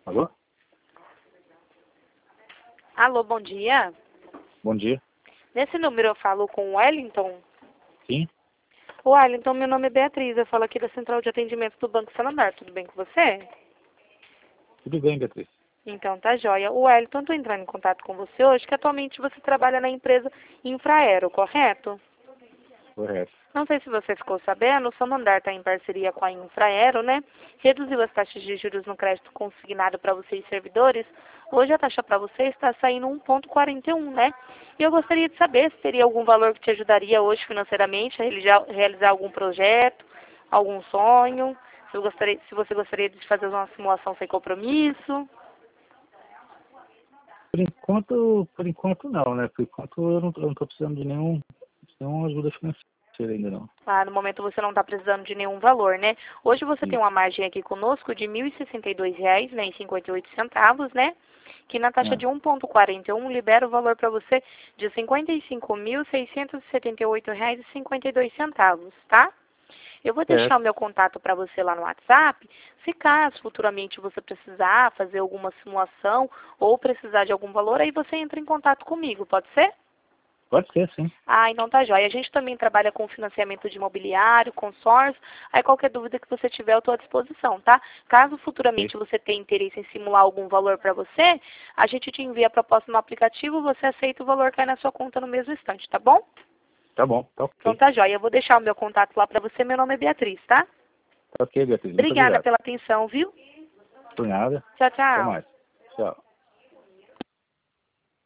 Alô? Alô, bom dia. Bom dia. Nesse número eu falo com o Wellington. Sim? O Wellington, meu nome é Beatriz, eu falo aqui da Central de Atendimento do Banco Santander. Tudo bem com você? Tudo bem, Beatriz. Então tá joia. O Wellington, estou entrando em contato com você hoje, que atualmente você trabalha na empresa Infraero, correto? Correto. Não sei se você ficou sabendo, o Santander está em parceria com a Infraero, né? Reduziu as taxas de juros no crédito consignado para vocês servidores. Hoje a taxa para você está saindo 1,41, né? E eu gostaria de saber se teria algum valor que te ajudaria hoje financeiramente a realizar algum projeto, algum sonho, se você gostaria de fazer uma simulação sem compromisso. Por enquanto não, né? Por enquanto eu não tô precisando de nenhuma ajuda financeira ainda não. Ah, no momento você não está precisando de nenhum valor, né? Hoje você tem Isso. uma margem aqui conosco de R$ 1.062, né, e 58 centavos, né? Que na taxa Ah, de 1,41 libera o valor para você de R$ 55.678,52, tá? Eu vou deixar o certo. meu contato para você lá no WhatsApp, se caso futuramente você precisar fazer alguma simulação ou precisar de algum valor, aí você entra em contato comigo, pode ser? Pode ser, sim. Ah, então tá jóia. A gente também trabalha com financiamento de imobiliário, consórcio. Aí qualquer dúvida que você tiver, eu estou à disposição, tá? Caso Ok. futuramente você tenha interesse em simular algum valor para você, a gente te envia a proposta no aplicativo, você aceita o valor, cai na sua conta no mesmo instante, tá bom? Tá bom, tá Então ok. tá jóia. Eu vou deixar o meu contato lá para você. Meu nome é Beatriz, tá? Tá ok, Beatriz. Muito Obrigada obrigado. pela atenção, viu? Por nada. Tchau, Até tchau. mais. Tchau.